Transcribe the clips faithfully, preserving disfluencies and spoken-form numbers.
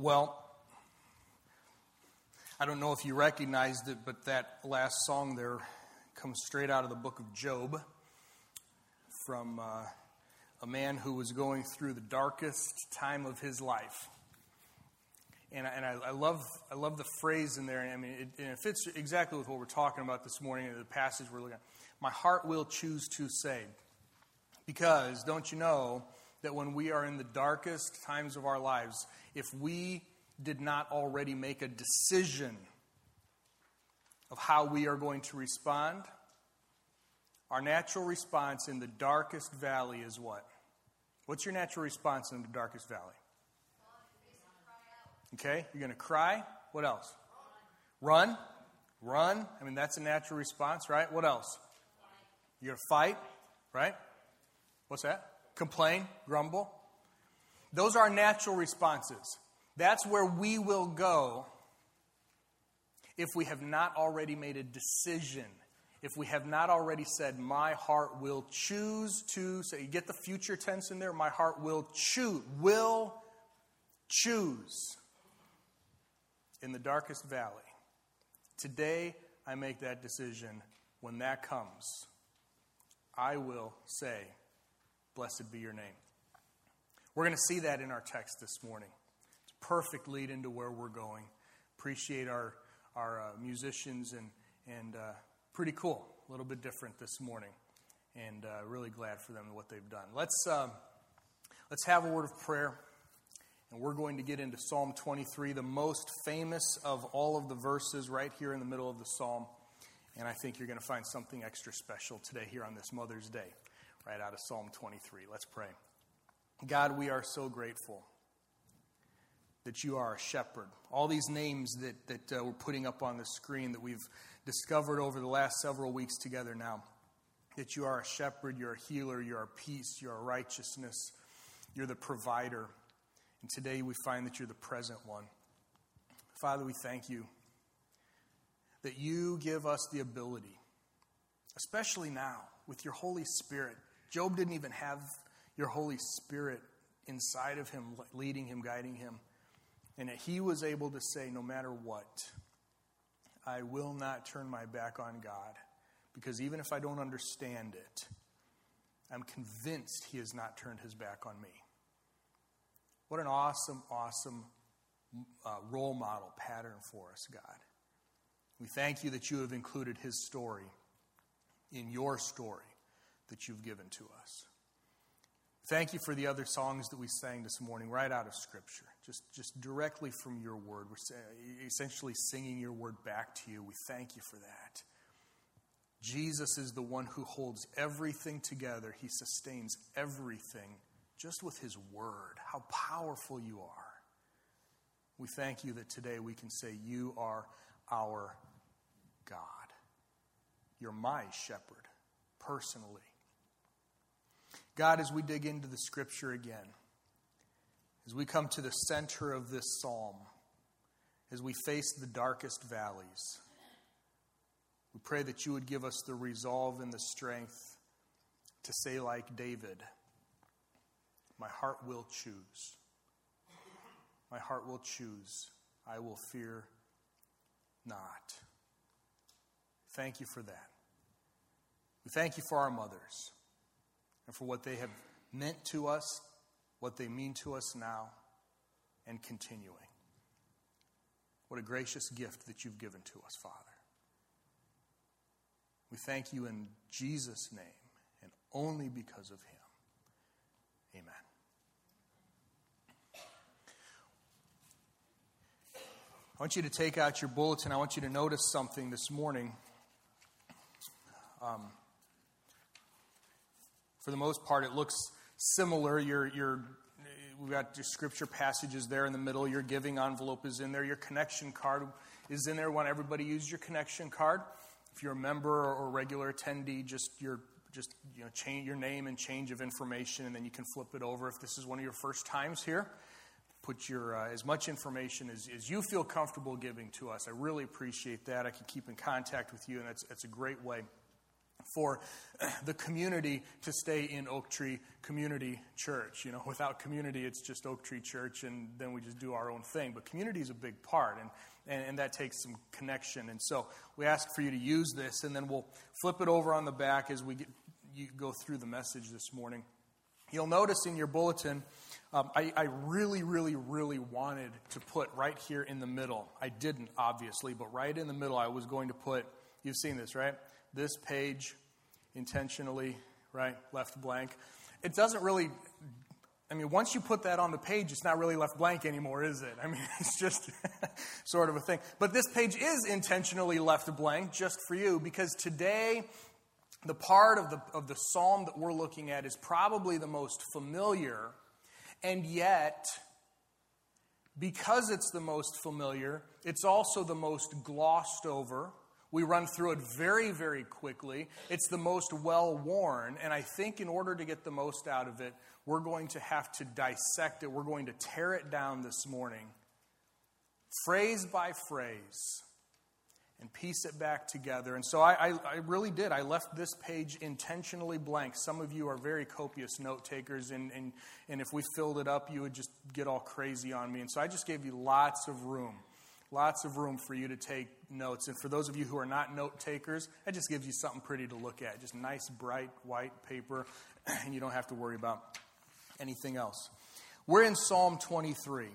Well, I don't know if you recognized it, but that last song there comes straight out of the book of Job from uh, a man who was going through the darkest time of his life. And, I, and I, I love I love the phrase in there. I mean, it, and it fits exactly with what we're talking about this morning in the passage we're looking at. My heart will choose to say. Because, don't you know, that when we are in the darkest times of our lives, if we did not already make a decision of how we are going to respond, our natural response in the darkest valley is what? What's your natural response in the darkest valley? Okay, you're going to cry. What else? Run. Run. I mean, that's a natural response, right? What else? You're going to fight, right? What's that? Complain, grumble. Those are natural responses. That's where we will go if we have not already made a decision. If we have not already said, my heart will choose to, so you get the future tense in there, my heart will choose, will choose in the darkest valley. Today, I make that decision. When that comes, I will say, blessed be your name. We're going to see that in our text this morning. It's a perfect lead into where we're going. Appreciate our our uh, musicians and and uh, pretty cool. A little bit different this morning, and uh, really glad for them and what they've done. Let's um, let's have a word of prayer, and we're going to get into Psalm twenty-three, the most famous of all of the verses, right here in the middle of the psalm. And I think you're going to find something extra special today here on this Mother's Day. Right out of Psalm twenty-three. Let's pray. God, we are so grateful that you are a shepherd. All these names that, that uh, we're putting up on the screen that we've discovered over the last several weeks together now. That you are a shepherd, you're a healer, you're a peace, you're a righteousness, you're the provider. And today we find that you're the present one. Father, we thank you that you give us the ability, especially now, with your Holy Spirit. Job didn't even have your Holy Spirit inside of him, leading him, guiding him. And that he was able to say, no matter what, I will not turn my back on God. Because even if I don't understand it, I'm convinced he has not turned his back on me. What an awesome, awesome uh, role model pattern for us, God. We thank you that you have included his story in your story that you've given to us. Thank you for the other songs that we sang this morning right out of Scripture, just, just directly from your word. We're essentially singing your word back to you. We thank you for that. Jesus is the one who holds everything together. He sustains everything just with his word. How powerful you are. We thank you that today we can say you are our God. You're my shepherd, personally. God, as we dig into the Scripture again, as we come to the center of this psalm, as we face the darkest valleys, we pray that you would give us the resolve and the strength to say like David, my heart will choose. My heart will choose. I will fear not. Thank you for that. We thank you for our mothers and for what they have meant to us, what they mean to us now, and continuing. What a gracious gift that you've given to us, Father. We thank you in Jesus' name and only because of him. Amen. I want you to take out your bulletin. I want you to notice something this morning. Um, for the most part, it looks similar. Your, your, we've got your scripture passages there in the middle. Your giving envelope is in there. Your connection card is in there. We want everybody to use your connection card. If you're a member or regular attendee, just your just you know change your name and change of information, and then you can flip it over. If this is one of your first times here, put your uh, as much information as, as you feel comfortable giving to us. I really appreciate that. I can keep in contact with you, and that's, that's a great way for the community to stay in Oak Tree Community Church. You know, without community, it's just Oak Tree Church, and then we just do our own thing. But community is a big part, and, and, and that takes some connection. And so we ask for you to use this, and then we'll flip it over on the back as we get, you go through the message this morning. You'll notice in your bulletin, um, I, I really, really, really wanted to put right here in the middle. I didn't, obviously, but right in the middle I was going to put, you've seen this, right? This page intentionally, right, left blank. It doesn't really, I mean, once you put that on the page, it's not really left blank anymore, is it? I mean, it's just sort of a thing. But this page is intentionally left blank just for you, because today the part of the of the psalm that we're looking at is probably the most familiar, and yet, because it's the most familiar, it's also the most glossed over. We run through it very, very quickly. It's the most well-worn, and I think in order to get the most out of it, we're going to have to dissect it. We're going to tear it down this morning, phrase by phrase, and piece it back together. And so I, I, I really did. I left this page intentionally blank. Some of you are very copious note takers, and, and, and if we filled it up, you would just get all crazy on me. And so I just gave you lots of room. Lots of room for you to take notes. And for those of you who are not note takers, that just gives you something pretty to look at. Just nice, bright, white paper, and you don't have to worry about anything else. We're in Psalm twenty-three,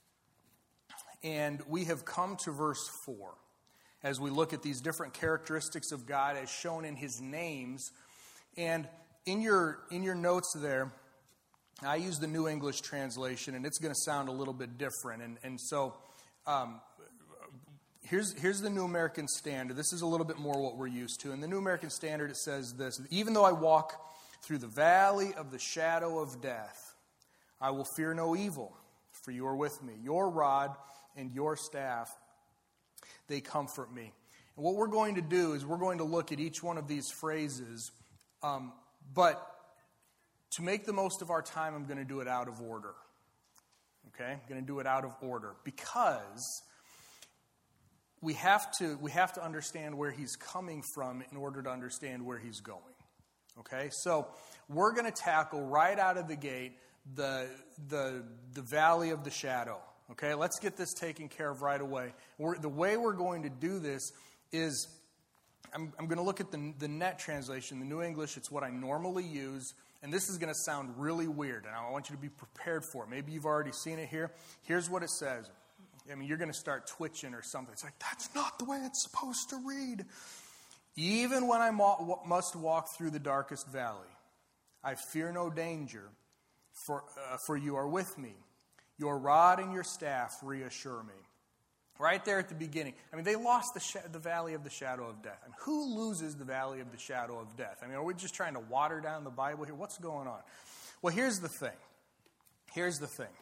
and we have come to verse four as we look at these different characteristics of God as shown in His names. And in your, in your notes there, I use the New English translation, and it's going to sound a little bit different. And, and so... Um, Here's, here's the New American Standard. This is a little bit more what we're used to. In the New American Standard, it says this: even though I walk through the valley of the shadow of death, I will fear no evil, for you are with me. Your rod and your staff, they comfort me. And what we're going to do is we're going to look at each one of these phrases, um, but to make the most of our time, I'm going to do it out of order. Okay? I'm going to do it out of order because we have to we have to understand where he's coming from in order to understand where he's going. Okay? So we're going to tackle right out of the gate the the the valley of the shadow. Okay? Let's get this taken care of right away. We're, the way we're going to do this is I'm, I'm going to look at the, the Net translation, the New English. It's what I normally use. And this is going to sound really weird, and I want you to be prepared for it. Maybe you've already seen it here. Here's what it says. I mean, you're going to start twitching or something. It's like, that's not the way it's supposed to read. Even when I mo- must walk through the darkest valley, I fear no danger, for, uh, for you are with me. Your rod and your staff reassure me. Right there at the beginning. I mean, they lost the sh- the valley of the shadow of death. I mean, who loses the valley of the shadow of death? I mean, are we just trying to water down the Bible here? What's going on? Well, here's the thing. Here's the thing.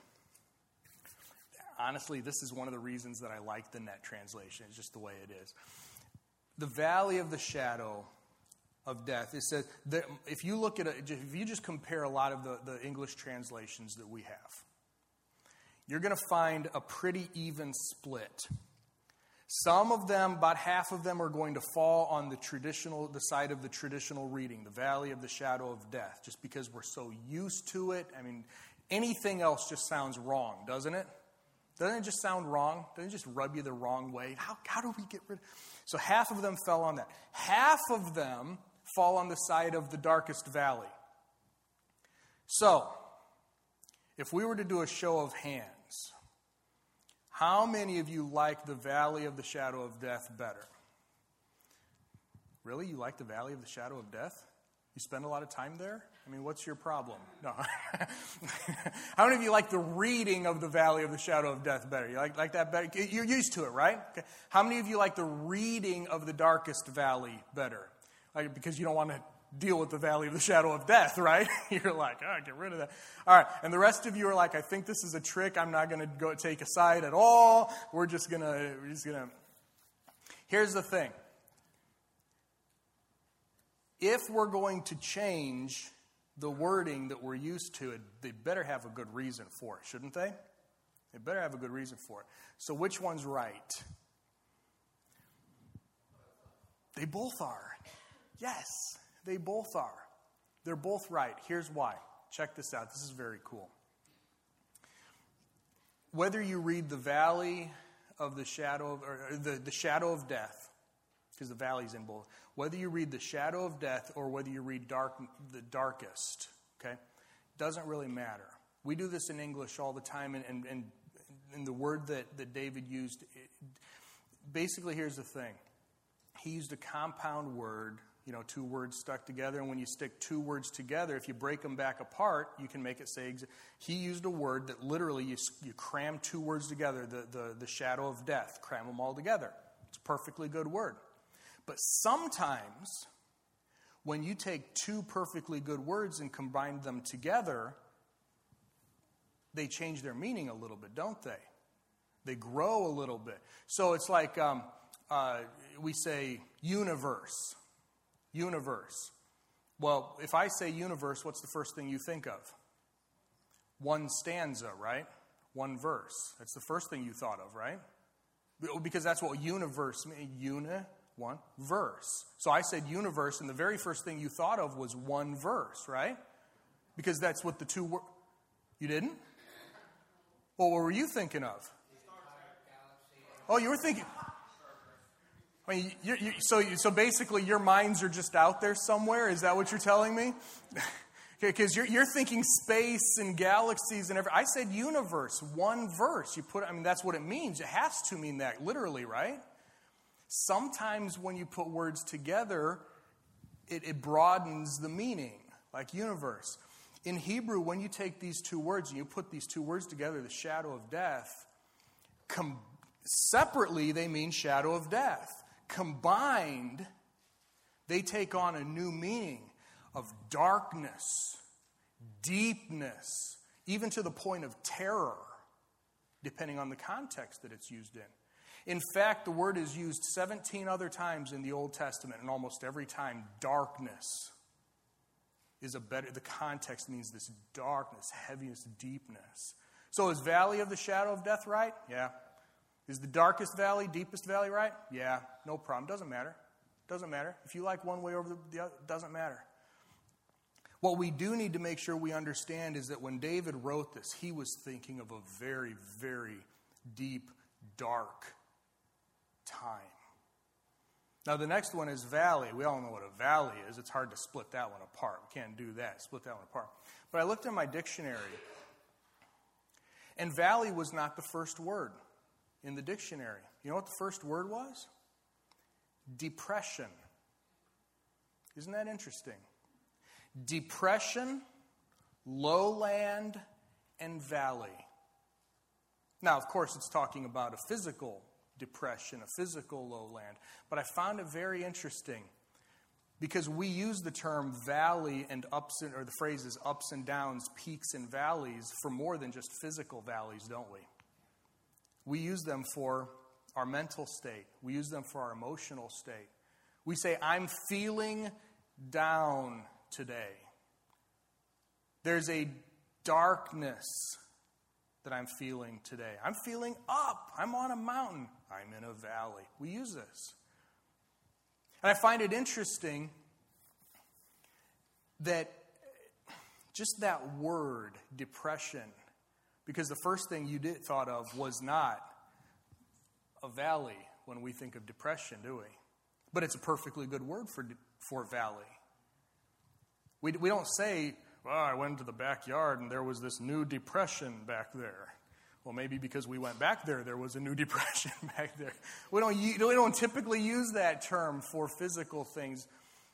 Honestly, this is one of the reasons that I like the Net translation. It's just the way it is. The valley of the shadow of death. It says that if you look at it, if you just compare a lot of the, the English translations that we have, you're going to find a pretty even split. Some of them, about half of them, are going to fall on the traditional, the side of the traditional reading, the valley of the shadow of death, just because we're so used to it. I mean, anything else just sounds wrong, doesn't it? Doesn't it just sound wrong? Doesn't it just rub you the wrong way? How, how do we get rid of it? So half of them fell on that. Half of them fall on the side of the darkest valley. So, if we were to do a show of hands, how many of you like the valley of the shadow of death better? Really? You like the valley of the shadow of death? You spend a lot of time there? I mean, what's your problem? No. How many of you like the reading of the valley of the shadow of death better? You like, like that better? You're used to it, right? Okay. How many of you like the reading of the darkest valley better? Like, because you don't want to deal with the valley of the shadow of death, right? You're like, oh, get rid of that. All right. And the rest of you are like, I think this is a trick. I'm not going to go take a side at all. We're just going to, we're just going to. Here's the thing. If we're going to change the wording that we're used to, they better have a good reason for it, shouldn't they? They better have a good reason for it. So which one's right? They both are. Yes. They both are. They're both right. Here's why. Check this out. This is very cool. Whether you read the valley of the shadow of, or the, the shadow of death, because the valley's in both, whether you read the shadow of death or whether you read dark, the darkest, okay, doesn't really matter. We do this in English all the time, and, and, and, and the word that, that David used, it, basically here's the thing. He used a compound word, you know, two words stuck together, and when you stick two words together, if you break them back apart, you can make it say, he used a word that literally you, you cram two words together, the, the, the shadow of death, cram them all together. It's a perfectly good word. But sometimes, when you take two perfectly good words and combine them together, they change their meaning a little bit, don't they? They grow a little bit. So it's like um, uh, we say universe. Universe. Well, if I say universe, what's the first thing you think of? One stanza, right? One verse. That's the first thing you thought of, right? Because that's what universe means. Uni, one, verse. So I said universe, and the very first thing you thought of was one verse, right? Because that's what the two words... You didn't? Well, what were you thinking of? Oh, you were thinking... I mean, you, you, so so basically your minds are just out there somewhere? Is that what you're telling me? Because you're, you're thinking space and galaxies and everything. I said universe, one verse. You put, I mean, that's what it means. It has to mean that, literally, right? Sometimes when you put words together, it, it broadens the meaning, like universe. In Hebrew, when you take these two words and you put these two words together, the shadow of death, com- separately they mean shadow of death. Combined, they take on a new meaning of darkness, deepness, even to the point of terror, depending on the context that it's used in. In fact, the word is used seventeen other times in the Old Testament, and almost every time, darkness is a better, the context means this darkness, heaviness, deepness. So is valley of the shadow of death right? Yeah. Is the darkest valley, deepest valley right? Yeah, no problem. Doesn't matter. Doesn't matter. If you like one way over the other, doesn't matter. What we do need to make sure we understand is that when David wrote this, he was thinking of a very, very deep, dark time. Now, the next one is valley. We all know what a valley is. It's hard to split that one apart. We can't do that, split that one apart. But I looked in my dictionary, and valley was not the first word in the dictionary. You know what the first word was? Depression. Isn't that interesting? Depression, lowland, and valley. Now, of course, it's talking about a physical depression, a physical lowland. But I found it very interesting because we use the term valley and ups and, or the phrases ups and downs, peaks and valleys for more than just physical valleys, don't we? We use them for our mental state. We use them for our emotional state. We say, I'm feeling down today. There's a darkness that I'm feeling today. I'm feeling up. I'm on a mountain. I'm in a valley. We use this. And I find it interesting that just that word, depression, because the first thing you did thought of was not a valley when we think of depression, do we? But it's a perfectly good word for for valley. We we don't say, well, I went to the backyard and there was this new depression back there. Well, maybe because we went back there, there was a new depression back there. We don't we don't typically use that term for physical things.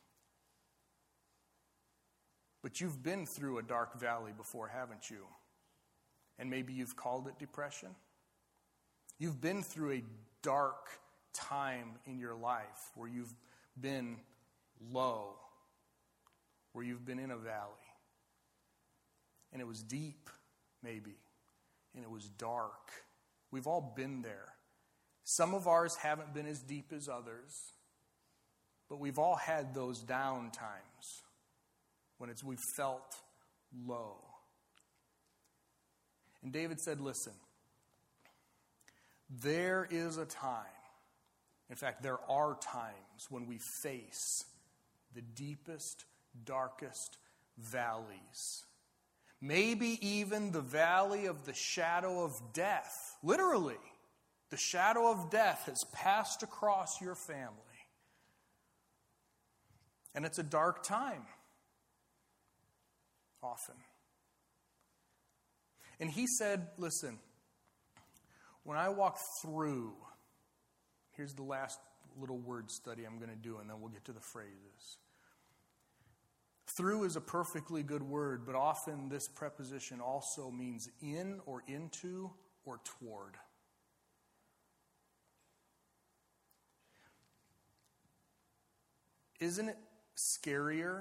But you've been through a dark valley before, haven't you? And maybe you've called it depression. You've been through a dark time in your life where you've been low, where you've been in a valley. And it was deep, maybe, and it was dark. We've all been there. Some of ours haven't been as deep as others, but we've all had those down times when it's we've felt low. And David said, listen, there is a time, in fact, there are times when we face the deepest, darkest valleys. Maybe even the valley of the shadow of death. Literally, the shadow of death has passed across your family. And it's a dark time, often. And he said, listen, when I walk through, here's the last little word study I'm going to do, and then we'll get to the phrases. Through is a perfectly good word, but often this preposition also means in or into or toward. Isn't it scarier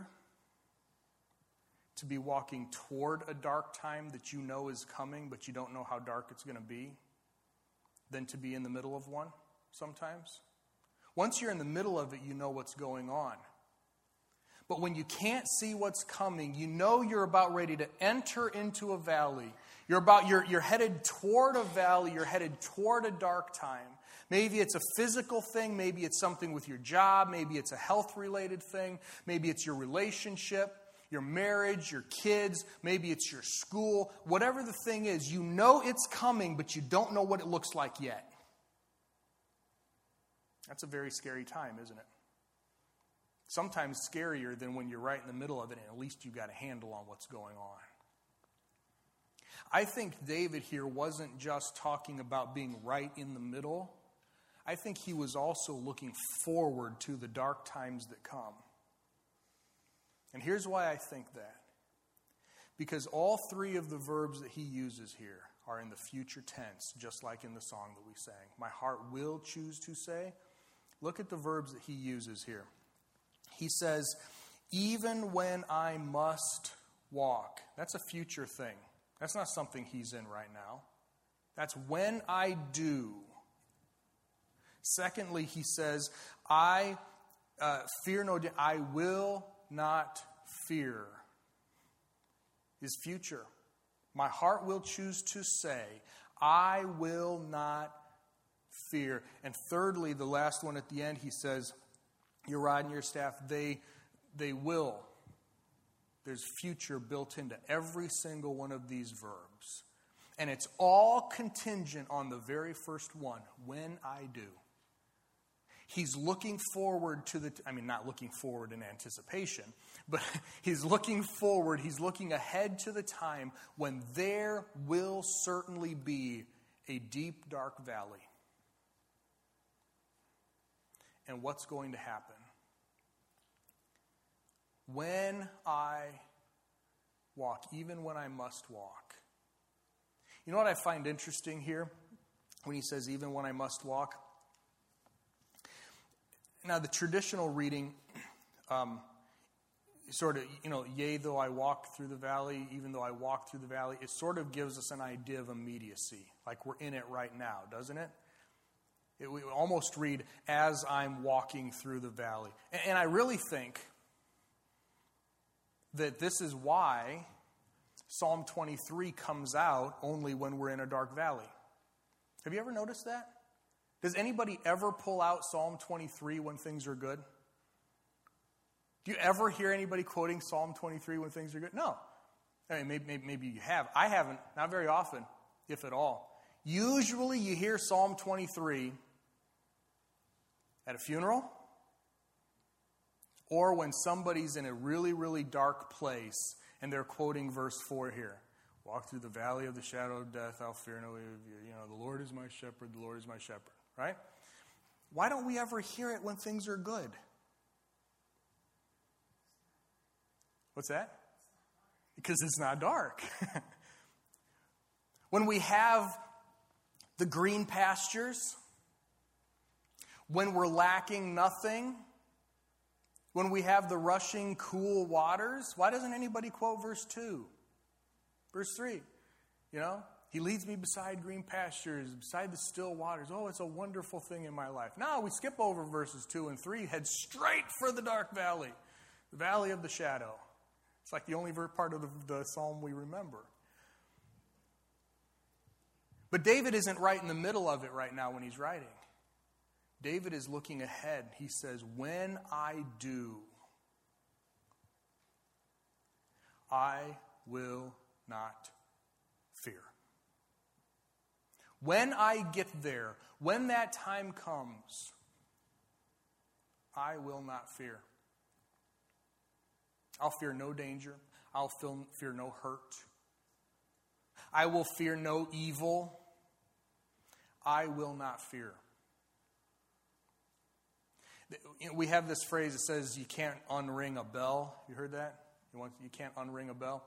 to be walking toward a dark time that you know is coming, but you don't know how dark it's going to be, than to be in the middle of one sometimes? Once you're in the middle of it, you know what's going on. But when you can't see what's coming, you know you're about ready to enter into a valley. You're about you're you're headed toward a valley, you're headed toward a dark time. Maybe it's a physical thing, maybe it's something with your job, maybe it's a health-related thing, maybe it's your relationship, your marriage, your kids, maybe it's your school. Whatever the thing is, you know it's coming, but you don't know what it looks like yet. That's a very scary time, isn't it? Sometimes scarier than when you're right in the middle of it and at least you've got a handle on what's going on. I think David here wasn't just talking about being right in the middle. I think he was also looking forward to the dark times that come. And here's why I think that. Because all three of the verbs that he uses here are in the future tense, just like in the song that we sang. My heart will choose to say. Look at the verbs that he uses here. He says, even when I must walk. That's a future thing. That's not something he's in right now. That's when I do. Secondly, he says, I uh, fear no, da- I will not fear. Is future. My heart will choose to say, I will not fear. And thirdly, the last one at the end, he says, your rod and your staff, they, they will. There's future built into every single one of these verbs. And it's all contingent on the very first one, when I do. He's looking forward to the, I mean, not looking forward in anticipation, but he's looking forward, he's looking ahead to the time when there will certainly be a deep, dark valley. And what's going to happen? When I walk, even when I must walk. You know what I find interesting here when he says, even when I must walk? Now, the traditional reading, um, sort of, you know, yea, though I walk through the valley, even though I walk through the valley, it sort of gives us an idea of immediacy, like we're in it right now, doesn't it? It we almost read, as I'm walking through the valley. And, and I really think that this is why Psalm twenty-three comes out only when we're in a dark valley. Have you ever noticed that? Does anybody ever pull out Psalm twenty-three when things are good? Do you ever hear anybody quoting Psalm twenty-three when things are good? No. I mean, maybe, maybe, maybe you have. I haven't. Not very often, if at all. Usually you hear Psalm twenty-three at a funeral, or when somebody's in a really, really dark place and they're quoting verse four here. Walk through the valley of the shadow of death, I'll fear no evil. You know, the Lord is my shepherd, the Lord is my shepherd. Right? Why don't we ever hear it when things are good? What's that? Because it's not dark. When we have the green pastures, when we're lacking nothing, when we have the rushing cool waters, why doesn't anybody quote verse two? Verse three, you know? He leads me beside green pastures, beside the still waters. Oh, it's a wonderful thing in my life. No, we skip over verses two and three, head straight for the dark valley, the valley of the shadow. It's like the only part of the, the psalm we remember. But David isn't right in the middle of it right now when he's writing. David is looking ahead. He says, when I do, I will not fear. When I get there, when that time comes, I will not fear. I'll fear no danger. I'll fear no hurt. I will fear no evil. I will not fear. We have this phrase that says you can't unring a bell. You heard that? You want, you can't unring a bell?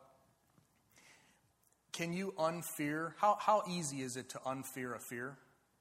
Can you unfear? How, how easy is it to unfear a fear?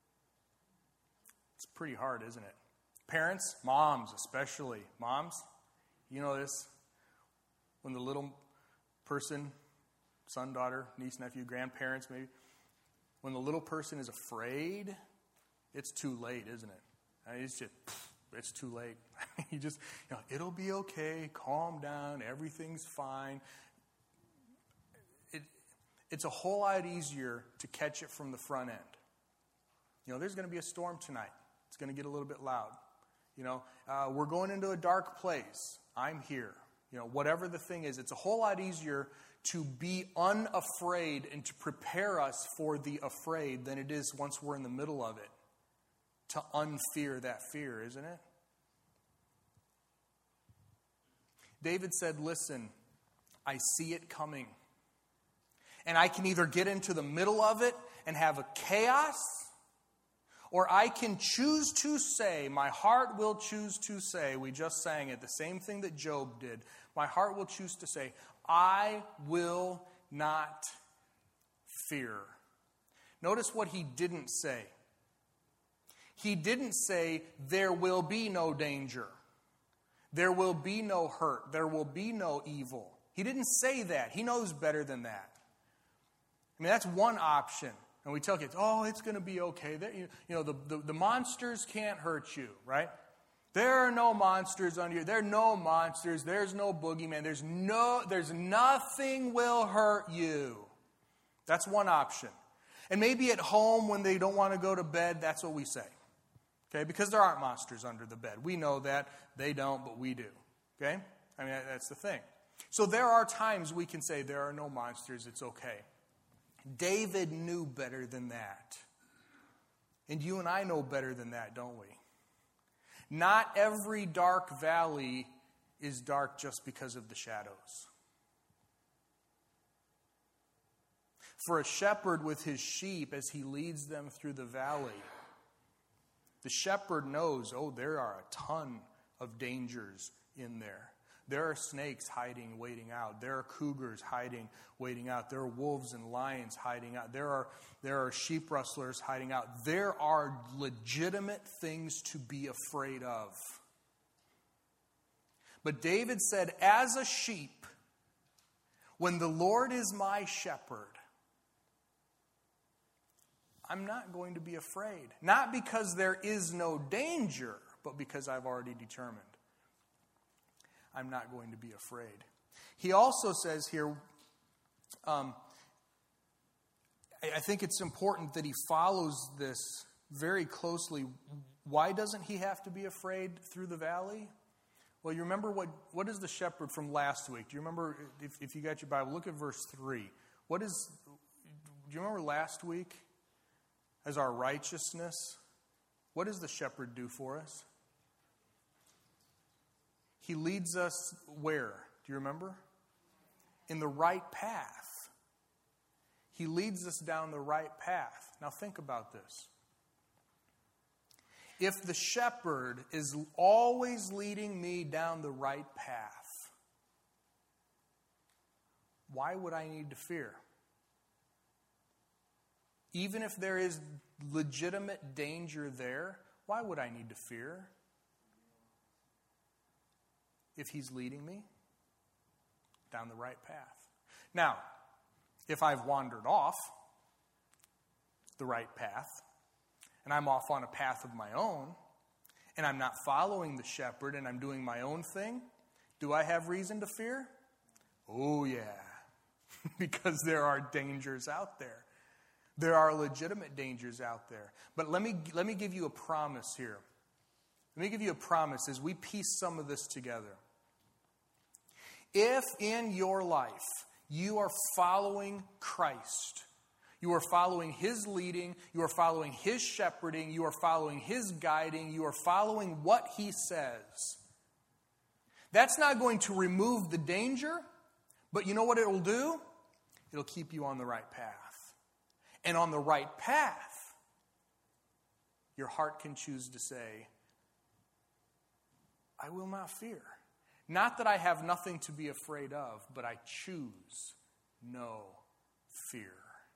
It's pretty hard, isn't it? Parents, moms especially. Moms, you know this. When the little person, son, daughter, niece, nephew, grandparents maybe, when the little person is afraid, it's too late, isn't it? I mean, it's just, it's too late. you just, you know, it'll be okay, calm down, everything's fine. It, it's a whole lot easier to catch it from the front end. You know, there's going to be a storm tonight. It's going to get a little bit loud. You know, uh, we're going into a dark place. I'm here. You know, whatever the thing is, it's a whole lot easier to be unafraid and to prepare us for the afraid than it is once we're in the middle of it. To unfear that fear, isn't it? David said, listen, I see it coming. And I can either get into the middle of it and have a chaos, or I can choose to say, my heart will choose to say, we just sang it, the same thing that Job did. My heart will choose to say, I will not fear. Notice what he didn't say. He didn't say, there will be no danger. There will be no hurt. There will be no evil. He didn't say that. He knows better than that. I mean, that's one option. And we tell kids, oh, it's going to be okay. You know, the, the, the monsters can't hurt you, right? There are no monsters under you. There are no monsters. There's no boogeyman. There's no, there's nothing will hurt you. That's one option. And maybe at home when they don't want to go to bed, that's what we say. Okay, because there aren't monsters under the bed. We know that. They don't, but we do. Okay? I mean, that's the thing. So there are times we can say there are no monsters. It's okay. David knew better than that. And you and I know better than that, don't we? Not every dark valley is dark just because of the shadows. For a shepherd with his sheep as he leads them through the valley, the shepherd knows, oh, there are a ton of dangers in there. There are snakes hiding, waiting out. There are cougars hiding, waiting out. There are wolves and lions hiding out. There are, there are sheep rustlers hiding out. There are legitimate things to be afraid of. But David said, as a sheep, when the Lord is my shepherd, I'm not going to be afraid. Not because there is no danger, but because I've already determined I'm not going to be afraid. He also says here, um, I think it's important that he follows this very closely. Why doesn't he have to be afraid through the valley? Well, you remember what, what is the shepherd from last week? Do you remember, if, if you got your Bible, look at verse three. What is, do you remember last week? As our righteousness, what does the shepherd do for us? He leads us where? Do you remember? In the right path. He leads us down the right path. Now think about this. If the shepherd is always leading me down the right path, why would I need to fear? Even if there is legitimate danger there, why would I need to fear? If he's leading me down the right path. Now, if I've wandered off the right path, and I'm off on a path of my own, and I'm not following the shepherd, and I'm doing my own thing, do I have reason to fear? Oh, yeah. Because there are dangers out there. There are legitimate dangers out there. But let me, let me give you a promise here. Let me give you a promise as we piece some of this together. If in your life you are following Christ, you are following His leading, you are following His shepherding, you are following His guiding, you are following what He says, that's not going to remove the danger, but you know what it will do? It'll keep you on the right path. And on the right path, your heart can choose to say, I will not fear. Not that I have nothing to be afraid of, but I choose no fear.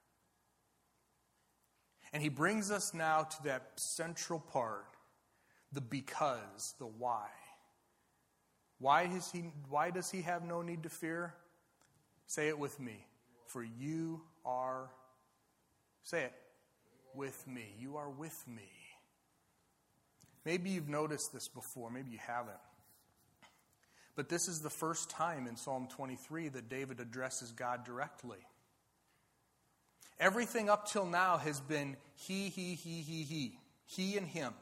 And he brings us now to that central part, the because, the why. Why is he, why does he have no need to fear? Say it with me. For you are, say it, with me. You are with me. Maybe you've noticed this before. Maybe you haven't. But this is the first time in Psalm twenty-three that David addresses God directly. Everything up till now has been he, he, he, he, he. He and him.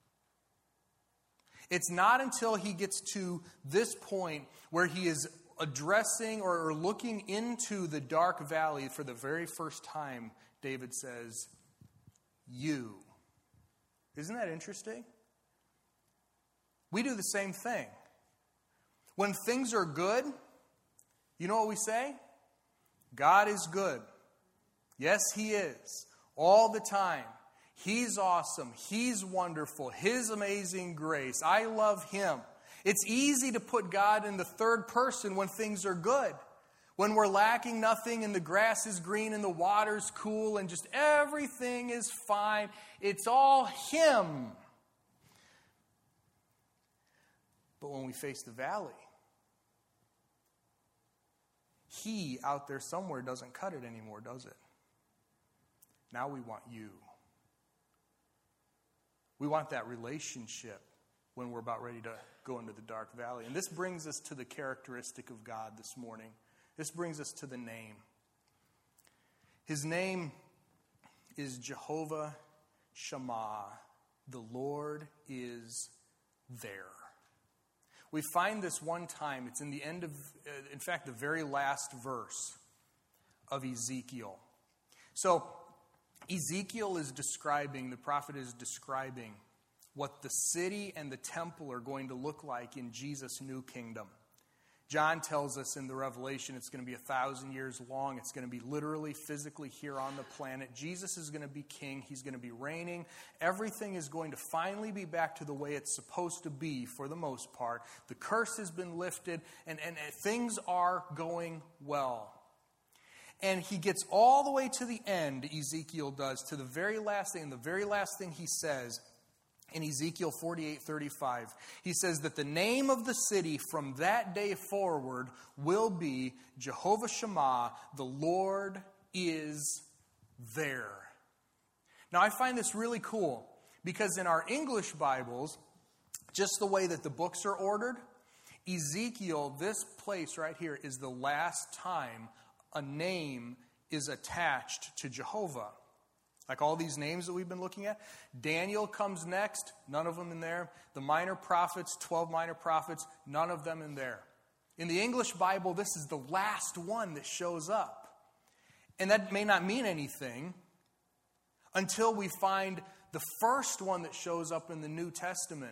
It's not until he gets to this point where he is addressing or looking into the dark valley for the very first time, David says, you. Isn't that interesting? We do the same thing. When things are good, you know what we say? God is good. Yes, He is. All the time. He's awesome. He's wonderful. His amazing grace. I love Him. It's easy to put God in the third person when things are good. When we're lacking nothing and the grass is green and the water's cool and just everything is fine. It's all Him. But when we face the valley, He out there somewhere doesn't cut it anymore, does it? Now we want you. We want that relationship when we're about ready to go into the dark valley. And this brings us to the characteristic of God this morning. This brings us to the name. His name is Jehovah Shammah. The Lord is there. We find this one time. It's in the end of, uh, in fact, the very last verse of Ezekiel. So, Ezekiel is describing, the prophet is describing what the city and the temple are going to look like in Jesus' new kingdom. John tells us in the Revelation it's going to be a thousand years long. It's going to be literally, physically here on the planet. Jesus is going to be king. He's going to be reigning. Everything is going to finally be back to the way it's supposed to be for the most part. The curse has been lifted and, and, and things are going well. And he gets all the way to the end, Ezekiel does, to the very last thing. And the very last thing he says in Ezekiel forty-eight thirty-five, he says that the name of the city from that day forward will be Jehovah Shammah, the Lord is there. Now I find this really cool because in our English Bibles, just the way that the books are ordered, Ezekiel, this place right here, is the last time a name is attached to Jehovah. Like all these names that we've been looking at. Daniel comes next, none of them in there. The minor prophets, twelve minor prophets, none of them in there. In the English Bible, this is the last one that shows up. And that may not mean anything until we find the first one that shows up in the New Testament.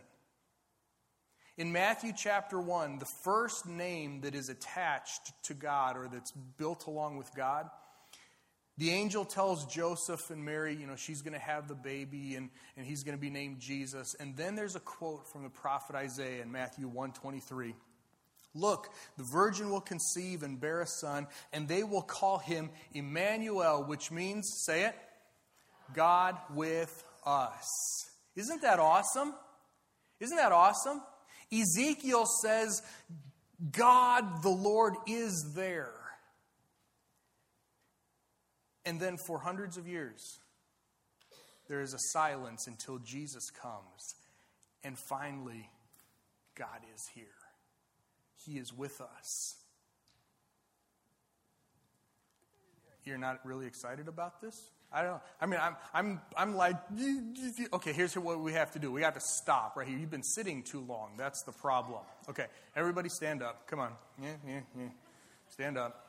In Matthew chapter one, the first name that is attached to God or that's built along with God, the angel tells Joseph and Mary, you know, she's going to have the baby and, and he's going to be named Jesus. And then there's a quote from the prophet Isaiah in Matthew one twenty-three. Look, the virgin will conceive and bear a son, and they will call him Emmanuel, which means, say it, God with us. Isn't that awesome? Isn't that awesome? Ezekiel says, God the Lord is there. And then for hundreds of years, there is a silence until Jesus comes. And finally, God is here. He is with us. You're not really excited about this? I don't. I mean, I'm. I'm. I'm like. Okay, here's what we have to do. We have to stop right here. You've been sitting too long. That's the problem. Okay, everybody, stand up. Come on. Yeah, yeah, yeah. Stand up.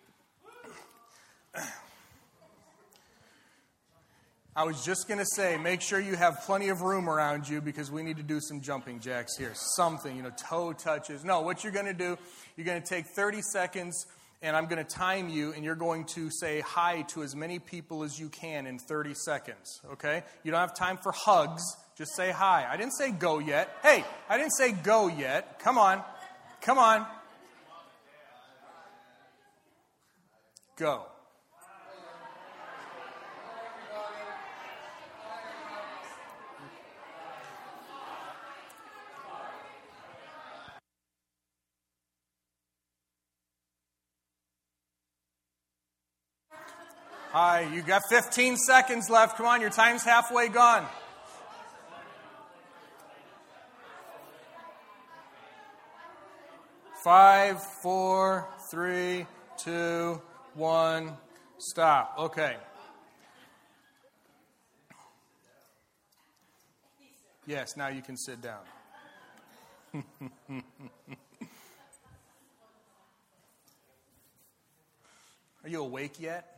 I was just going to say, make sure you have plenty of room around you because we need to do some jumping jacks here. Something, you know, toe touches. No, what you're going to do, you're going to take thirty seconds, and I'm going to time you, and you're going to say hi to as many people as you can in thirty seconds, okay? You don't have time for hugs. Just say hi. I didn't say go yet. Hey, I didn't say go yet. Come on. Come on. Go. Hi, you got fifteen seconds left. Come on, your time's halfway gone. Five, four, three, two, one, stop. Okay. Yes, now you can sit down. Are you awake yet?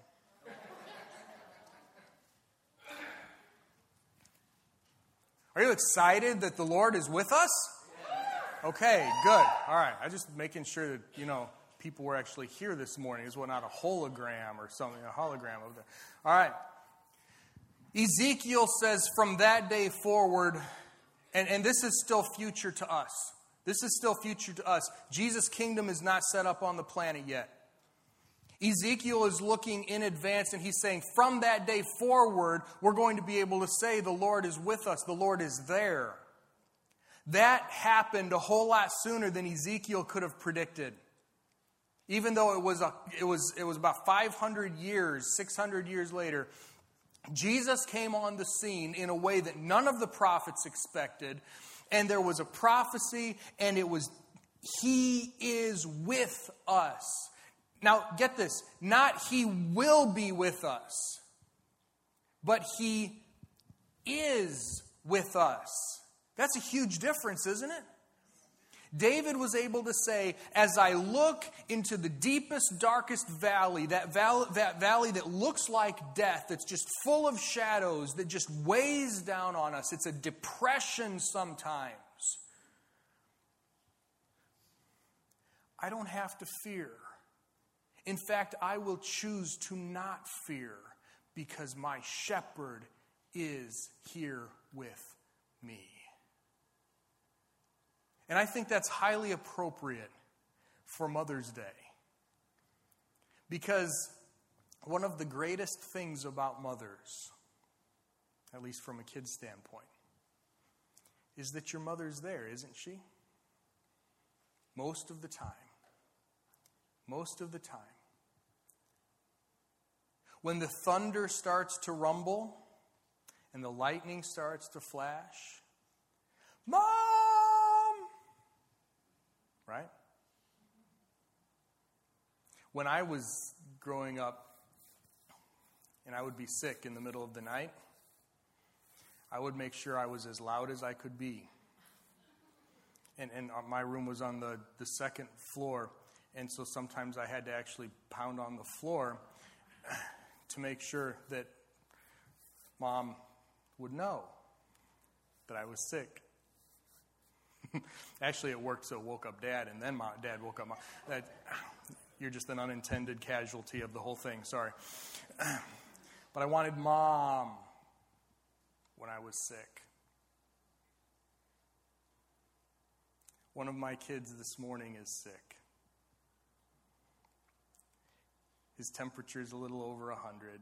Are you excited that the Lord is with us? Okay, good. All right. I'm just making sure that, you know, people were actually here this morning. This was not a hologram or something, a hologram of that. All right. Ezekiel says from that day forward, and, and this is still future to us. This is still future to us. Jesus' kingdom is not set up on the planet yet. Ezekiel is looking in advance, and he's saying, from that day forward, we're going to be able to say the Lord is with us. The Lord is there. That happened a whole lot sooner than Ezekiel could have predicted. Even though it was a, it was, it was about five hundred years, six hundred years later, Jesus came on the scene in a way that none of the prophets expected. And there was a prophecy, and it was, He is with us. Now, get this. Not He will be with us, but He is with us. That's a huge difference, isn't it? David was able to say, as I look into the deepest, darkest valley, that valley, that valley that looks like death, that's just full of shadows, that just weighs down on us. It's a depression sometimes. I don't have to fear. In fact, I will choose to not fear because my shepherd is here with me. And I think that's highly appropriate for Mother's Day. Because one of the greatest things about mothers, at least from a kid's standpoint, is that your mother's there, isn't she? Most of the time. Most of the time. When the thunder starts to rumble and the lightning starts to flash, Mom! Right? When I was growing up and I would be sick in the middle of the night, I would make sure I was as loud as I could be. And, and my room was on the, the second floor, and so sometimes I had to actually pound on the floor to make sure that Mom would know that I was sick. Actually, it worked, so it woke up Dad, and then my Dad woke up Mom. That, you're just an unintended casualty of the whole thing, sorry. But I wanted Mom when I was sick. One of my kids this morning is sick. His temperature is a little over one hundred.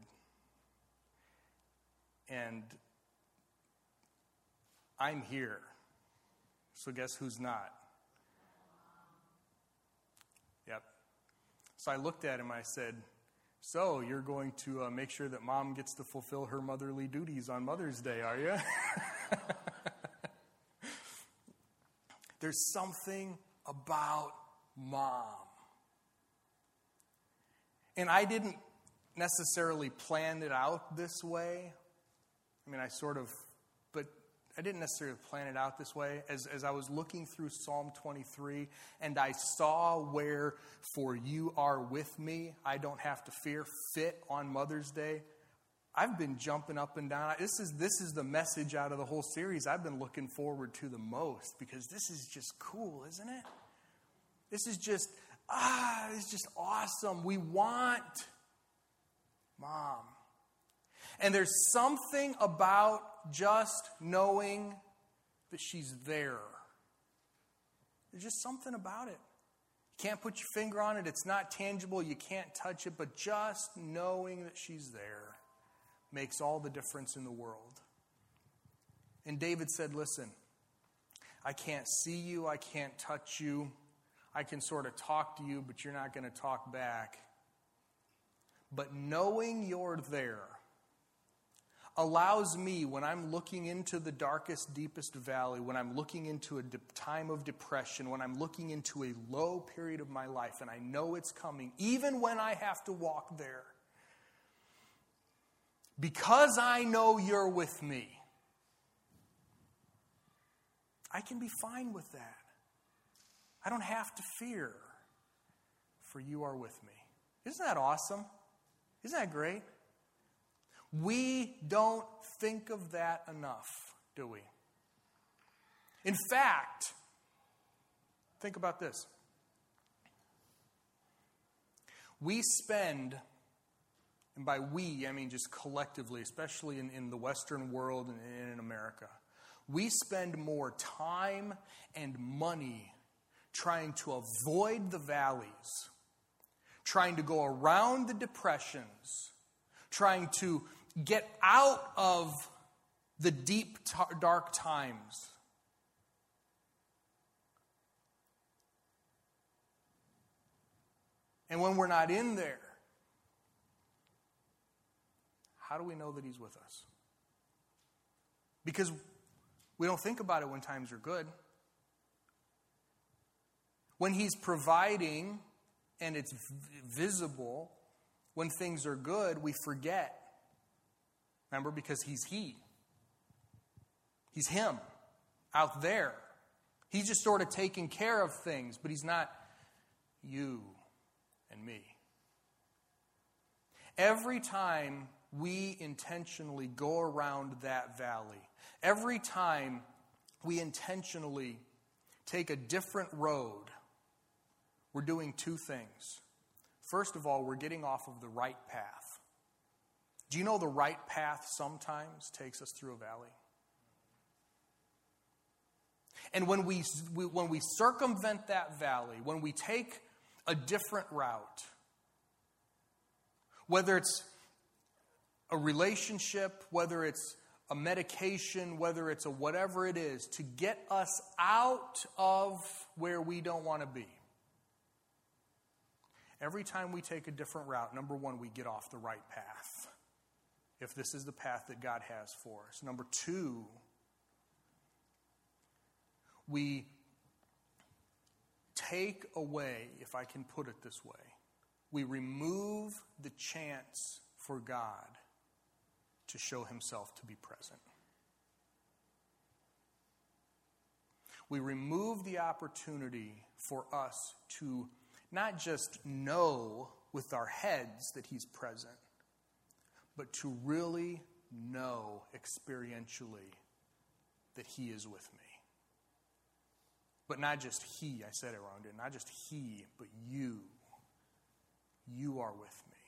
And I'm here. So guess who's not? Yep. So I looked at him, I said, so you're going to uh, make sure that Mom gets to fulfill her motherly duties on Mother's Day, are you? There's something about Mom. And I didn't necessarily planned it out this way. I mean, I sort of, but I didn't necessarily plan it out this way. As, as I was looking through Psalm twenty-three, and I saw where "for you are with me, I don't have to fear" fit on Mother's Day, I've been jumping up and down. This is this is the message out of the whole series I've been looking forward to the most, because this is just cool, isn't it? This is just, ah, it's just awesome. We want Mom. And there's something about just knowing that she's there. There's just something about it. You can't put your finger on it. It's not tangible. You can't touch it. But just knowing that she's there makes all the difference in the world. And David said, listen, I can't see you. I can't touch you. I can sort of talk to you, but you're not going to talk back. But knowing you're there allows me, when I'm looking into the darkest, deepest valley, when I'm looking into a de- time of depression, when I'm looking into a low period of my life, and I know it's coming, even when I have to walk there, because I know you're with me, I can be fine with that. I don't have to fear, for you are with me. Isn't that awesome? Isn't that great? We don't think of that enough, do we? In fact, think about this. We spend, and by we, I mean just collectively, especially in, in the Western world and in America, we spend more time and money trying to avoid the valleys, trying to go around the depressions, trying to get out of the deep, dark times. And when we're not in there, how do we know that He's with us? Because we don't think about it when times are good. When He's providing and it's visible, when things are good, we forget. Remember, because He's He. He's Him out there. He's just sort of taking care of things, but He's not you and me. Every time we intentionally go around that valley, every time we intentionally take a different road, we're doing two things. First of all, we're getting off of the right path. Do you know the right path sometimes takes us through a valley? And when we, we when we circumvent that valley, when we take a different route, whether it's a relationship, whether it's a medication, whether it's a whatever it is, to get us out of where we don't want to be. Every time we take a different route, number one, we get off the right path. If this is the path that God has for us. Number two, we take away, if I can put it this way, we remove the chance for God to show Himself to be present. We remove the opportunity for us to not just know with our heads that He's present, but to really know experientially that He is with me. But not just He, I said it wrong, didn't I? Not just He, but you. You are with me.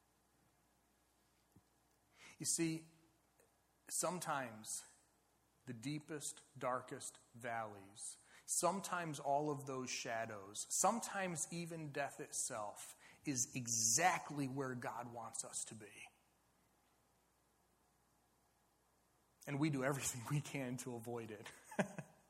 You see, sometimes the deepest, darkest valleys, sometimes all of those shadows, sometimes even death itself, is exactly where God wants us to be. And we do everything we can to avoid it.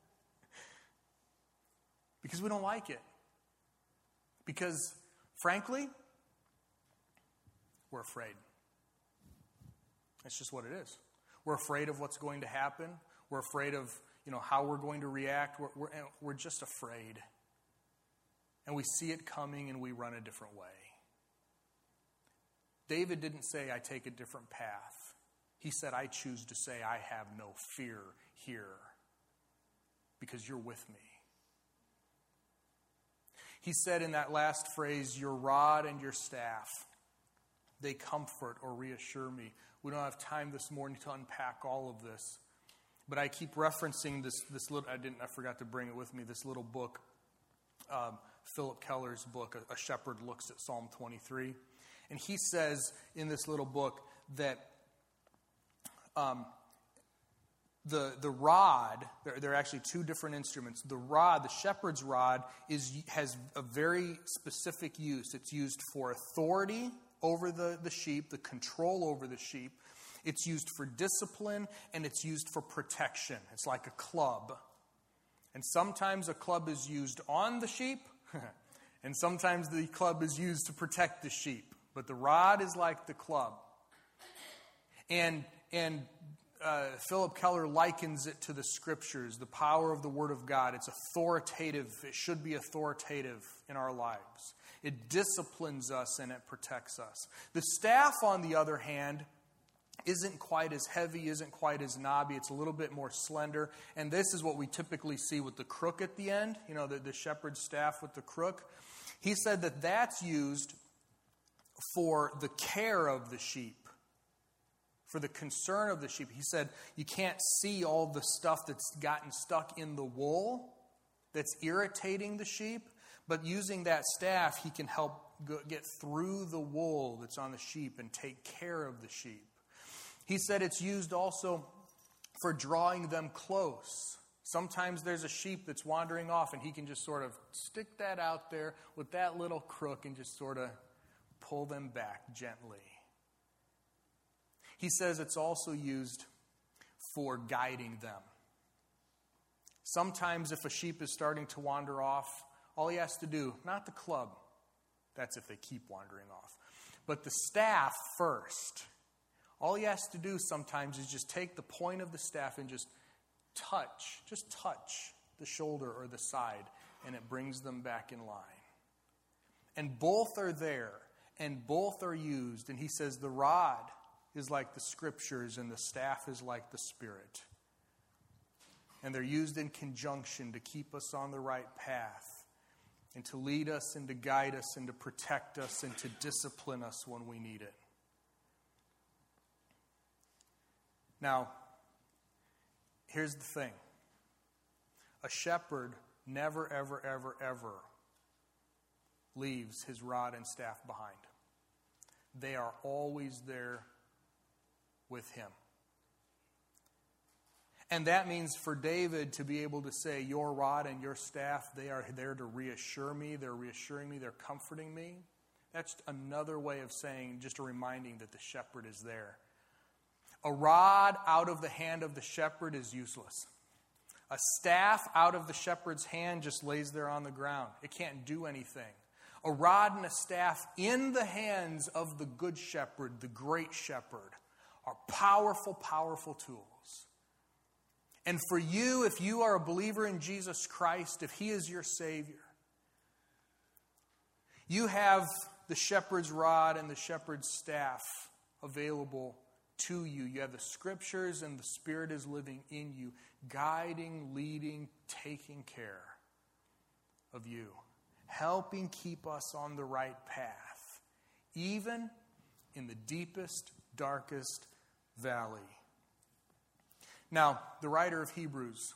Because we don't like it. Because, frankly, we're afraid. That's just what it is. We're afraid of what's going to happen. We're afraid of, you know, how we're going to react. We're, we're, we're just afraid. And we see it coming and we run a different way. David didn't say, I take a different path. He said, I choose to say, I have no fear here because you're with me. He said in that last phrase, your rod and your staff, they comfort or reassure me. We don't have time this morning to unpack all of this. But I keep referencing this, this little, I didn't, I forgot to bring it with me, this little book, um, Philip Keller's book, A, A Shepherd Looks at Psalm twenty-three. And he says in this little book that um, the the rod, there, there are actually two different instruments. The rod, the shepherd's rod, is has a very specific use. It's used for authority over the, the sheep, the control over the sheep. It's used for discipline, and it's used for protection. It's like a club. And sometimes a club is used on the sheep, and sometimes the club is used to protect the sheep. But the rod is like the club. And and uh, Philip Keller likens it to the Scriptures, the power of the Word of God. It's authoritative. It should be authoritative in our lives. It disciplines us and it protects us. The staff, on the other hand, isn't quite as heavy, isn't quite as knobby. It's a little bit more slender. And this is what we typically see with the crook at the end, you know, the, the shepherd's staff with the crook. He said that that's used for the care of the sheep, for the concern of the sheep. He said you can't see all the stuff that's gotten stuck in the wool that's irritating the sheep, but using that staff, he can help go, get through the wool that's on the sheep and take care of the sheep. He said it's used also for drawing them close. Sometimes there's a sheep that's wandering off, and he can just sort of stick that out there with that little crook and just sort of pull them back gently. He says it's also used for guiding them. Sometimes if a sheep is starting to wander off, all he has to do, not the club, that's if they keep wandering off, but the staff first. All he has to do sometimes is just take the point of the staff and just touch, just touch the shoulder or the side, and it brings them back in line. And both are there, and both are used. And he says the rod is like the Scriptures, and the staff is like the Spirit. And they're used in conjunction to keep us on the right path, and to lead us, and to guide us, and to protect us, and to discipline us when we need it. Now, here's the thing. A shepherd never, ever, ever, ever leaves his rod and staff behind. They are always there with him. And that means for David to be able to say, your rod and your staff, they are there to reassure me. They're reassuring me. They're comforting me. That's another way of saying, just a reminding that the shepherd is there. A rod out of the hand of the shepherd is useless. A staff out of the shepherd's hand just lays there on the ground. It can't do anything. A rod and a staff in the hands of the good shepherd, the great shepherd, are powerful, powerful tools. And for you, if you are a believer in Jesus Christ, if he is your Savior, you have the shepherd's rod and the shepherd's staff available to you. You have the Scriptures, and the Spirit is living in you, guiding, leading, taking care of you, helping keep us on the right path, even in the deepest, darkest valley. Now, the writer of Hebrews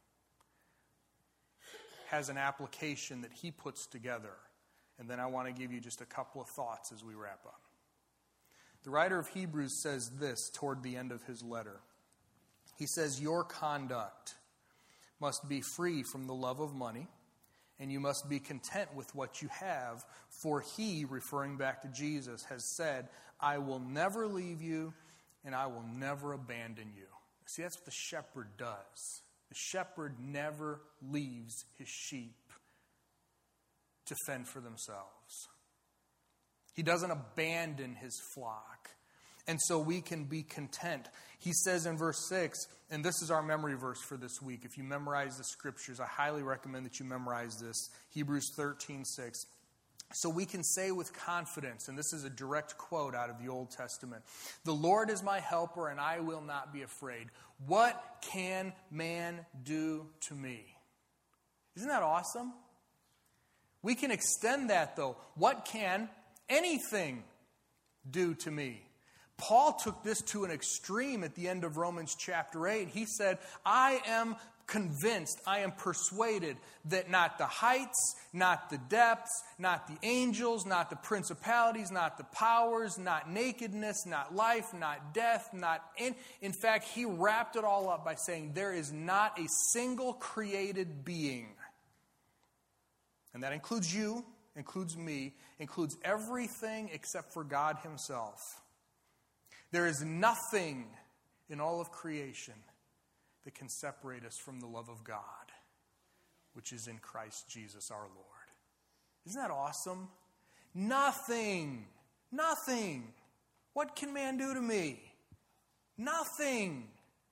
has an application that he puts together, and then I want to give you just a couple of thoughts as we wrap up. The writer of Hebrews says this toward the end of his letter. He says, your conduct must be free from the love of money, and you must be content with what you have, for he, referring back to Jesus, has said, I will never leave you, and I will never abandon you. See, that's what the shepherd does. The shepherd never leaves his sheep to fend for themselves. He doesn't abandon his flock. And so we can be content. He says in verse six, and this is our memory verse for this week. If you memorize the Scriptures, I highly recommend that you memorize this. Hebrews thirteen six. So we can say with confidence, and this is a direct quote out of the Old Testament, "The Lord is my helper, and I will not be afraid. What can man do to me?" Isn't that awesome? We can extend that, though. What can anything do to me? Paul took this to an extreme at the end of Romans chapter eight. He said, "I am convinced, I am persuaded that not the heights, not the depths, not the angels, not the principalities, not the powers, not nakedness, not life, not death, not in... In fact, he wrapped it all up by saying there is not a single created being. And that includes you, includes me, includes everything except for God himself. There is nothing in all of creation that can separate us from the love of God, which is in Christ Jesus our Lord." Isn't that awesome? Nothing. Nothing. What can man do to me? Nothing.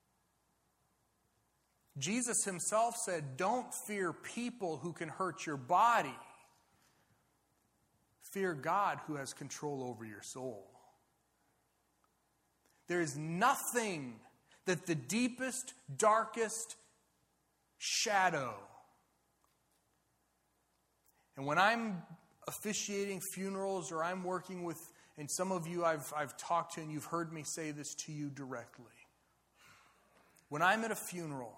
Jesus himself said, "Don't fear people who can hurt your body. Fear God who has control over your soul." There is nothing that the deepest, darkest shadow. And when I'm officiating funerals or I'm working with, and some of you I've, I've talked to and you've heard me say this to you directly. When I'm at a funeral,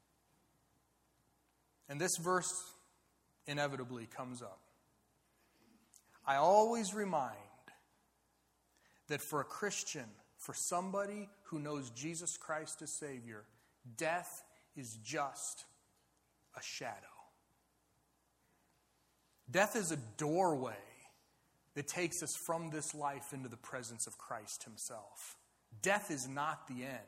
and this verse inevitably comes up, I always remind that for a Christian, for somebody who knows Jesus Christ as Savior, death is just a shadow. Death is a doorway that takes us from this life into the presence of Christ himself. Death is not the end.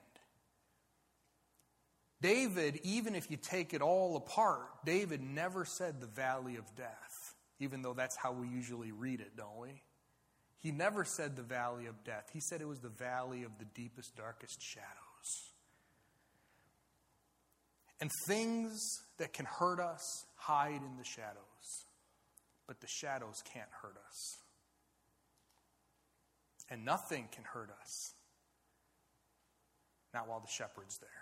David, even if you take it all apart, David never said the valley of death, even though that's how we usually read it, don't we? He never said the valley of death. He said it was the valley of the deepest, darkest shadows. And things that can hurt us hide in the shadows. But the shadows can't hurt us. And nothing can hurt us. Not while the shepherd's there.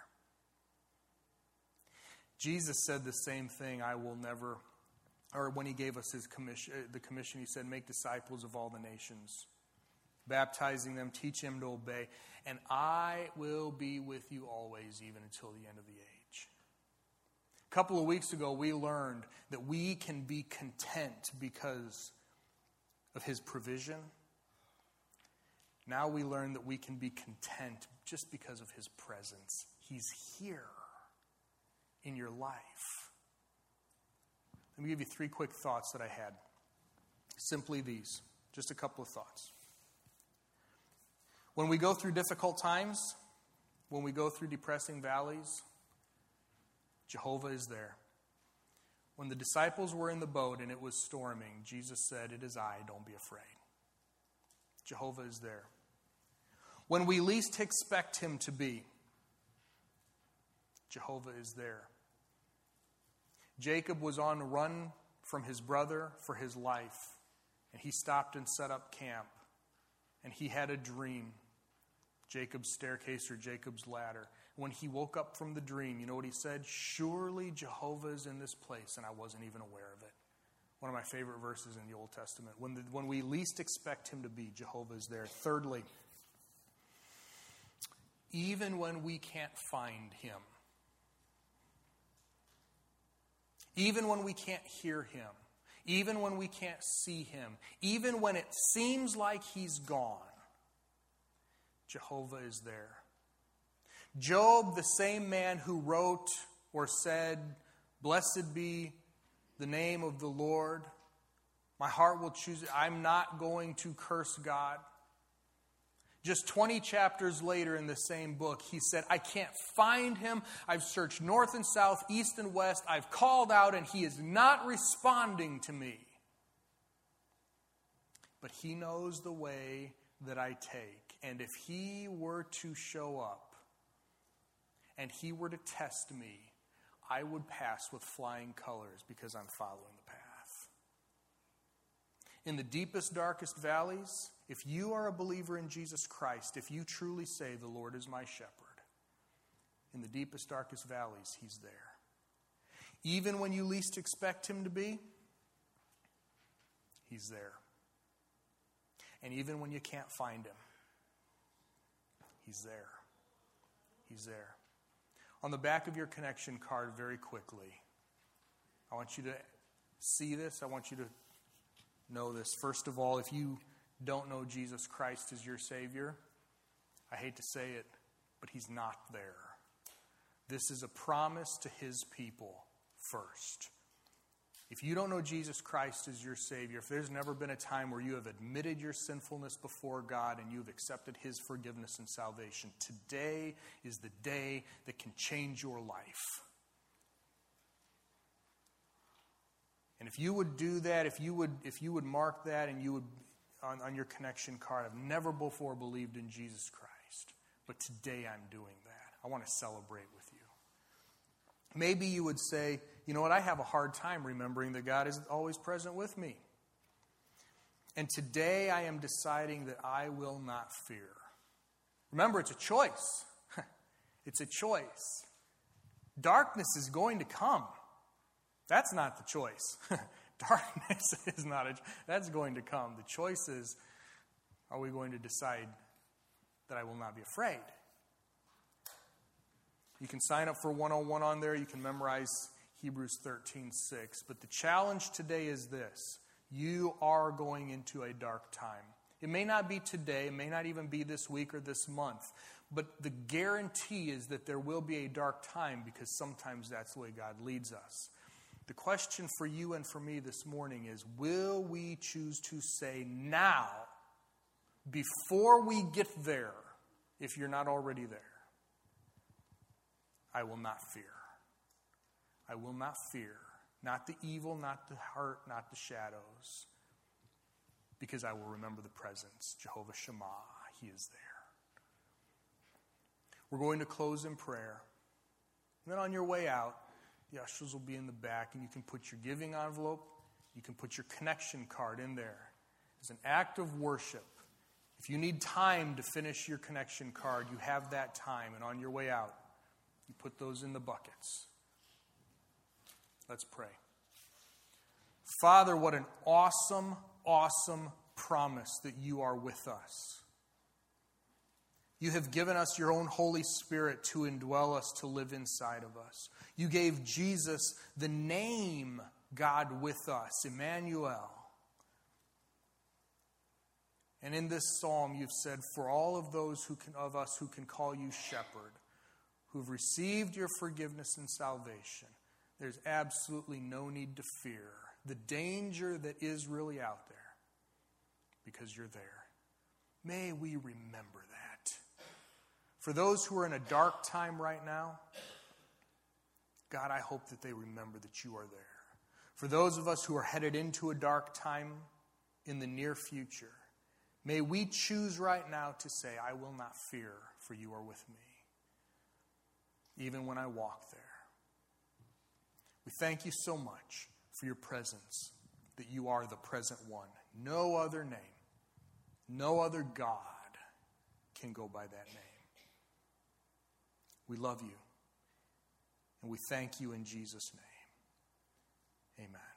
Jesus said the same thing, "I will never..." Or when he gave us his commission, the commission, he said, "Make disciples of all the nations, baptizing them, teach them to obey, and I will be with you always, even until the end of the age." A couple of weeks ago, we learned that we can be content because of his provision. Now we learn that we can be content just because of his presence. He's here in your life. Let me give you three quick thoughts that I had. Simply these. Just a couple of thoughts. When we go through difficult times, when we go through depressing valleys, Jehovah is there. When the disciples were in the boat and it was storming, Jesus said, "It is I, don't be afraid." Jehovah is there. When we least expect him to be, Jehovah is there. Jacob was on the run from his brother for his life, and he stopped and set up camp, and he had a dream, Jacob's staircase or Jacob's ladder. When he woke up from the dream, you know what he said? "Surely Jehovah is in this place, and I wasn't even aware of it." One of my favorite verses in the Old Testament. When, the, when we least expect him to be, Jehovah is there. Thirdly, even when we can't find him, even when we can't hear him, even when we can't see him, even when it seems like he's gone, Jehovah is there. Job, the same man who wrote or said, "Blessed be the name of the Lord. My heart will choose it. I'm not going to curse God." Just twenty chapters later in the same book, he said, "I can't find him. I've searched north and south, east and west. I've called out and he is not responding to me. But he knows the way that I take. And if he were to show up and he were to test me, I would pass with flying colors because I'm following the path." In the deepest, darkest valleys, if you are a believer in Jesus Christ, if you truly say, the Lord is my shepherd, in the deepest, darkest valleys, he's there. Even when you least expect him to be, he's there. And even when you can't find him, he's there. He's there. On the back of your connection card, very quickly, I want you to see this. I want you to know this. First of all, if you don't know Jesus Christ as your Savior, I hate to say it, but he's not there. This is a promise to his people first. If you don't know Jesus Christ as your Savior, if there's never been a time where you have admitted your sinfulness before God and you've accepted his forgiveness and salvation, today is the day that can change your life. And if you would do that, if you would if you would mark that and you would on, on your connection card, I've never before believed in Jesus Christ, but today I'm doing that. I want to celebrate with you. Maybe you would say, you know what, I have a hard time remembering that God is always present with me. And today I am deciding that I will not fear. Remember, it's a choice. It's a choice. Darkness is going to come. That's not the choice. Darkness is not a that's going to come. The choice is, are we going to decide that I will not be afraid? You can sign up for one oh one on there. You can memorize Hebrews thirteen six. But the challenge today is this. You are going into a dark time. It may not be today. It may not even be this week or this month. But the guarantee is that there will be a dark time because sometimes that's the way God leads us. The question for you and for me this morning is, will we choose to say now, before we get there, if you're not already there, I will not fear. I will not fear. Not the evil, not the hurt, not the shadows. Because I will remember the presence. Jehovah Shammah, he is there. We're going to close in prayer. And then on your way out, the ushers will be in the back, and you can put your giving envelope, you can put your connection card in there as an act of worship. If you need time to finish your connection card, you have that time, and on your way out, you put those in the buckets. Let's pray. Father, what an awesome, awesome promise that you are with us. You have given us your own Holy Spirit to indwell us, to live inside of us. You gave Jesus the name God with us, Emmanuel. And in this psalm you've said, for all of those who can, of us who can call you shepherd, who have received your forgiveness and salvation, there's absolutely no need to fear the danger that is really out there because you're there. May we remember that. For those who are in a dark time right now, God, I hope that they remember that you are there. For those of us who are headed into a dark time in the near future, may we choose right now to say, I will not fear, for you are with me, even when I walk there. We thank you so much for your presence, that you are the present one. No other name, no other God can go by that name. We love you, and we thank you in Jesus' name. Amen.